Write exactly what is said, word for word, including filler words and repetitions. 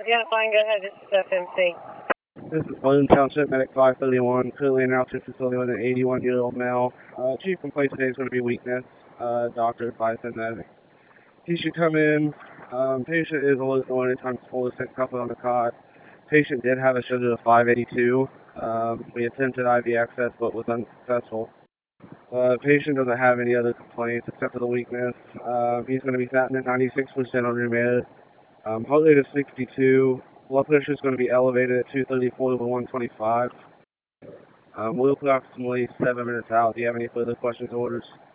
Yeah, fine, go ahead. This is F M C. This is Boone Township Medic five thirty-one, currently in an outpatient facility with an eighty-one-year-old male. Uh, chief complaint today is going to be weakness. Uh, doctor advised him that he should come in. Um, patient is alert one anytime full of sick couple on the cot. Patient did have a sugar of five eighty-two. Um, we attempted I V access but was unsuccessful. Uh, patient doesn't have any other complaints except for the weakness. Uh, he's going to be sat at ninety-six percent on room air. Um, heart rate is sixty-two. Blood pressure is going to be elevated at two thirty-four over one twenty-five. Um, we'll approximately seven minutes out. Do you have any further questions or orders?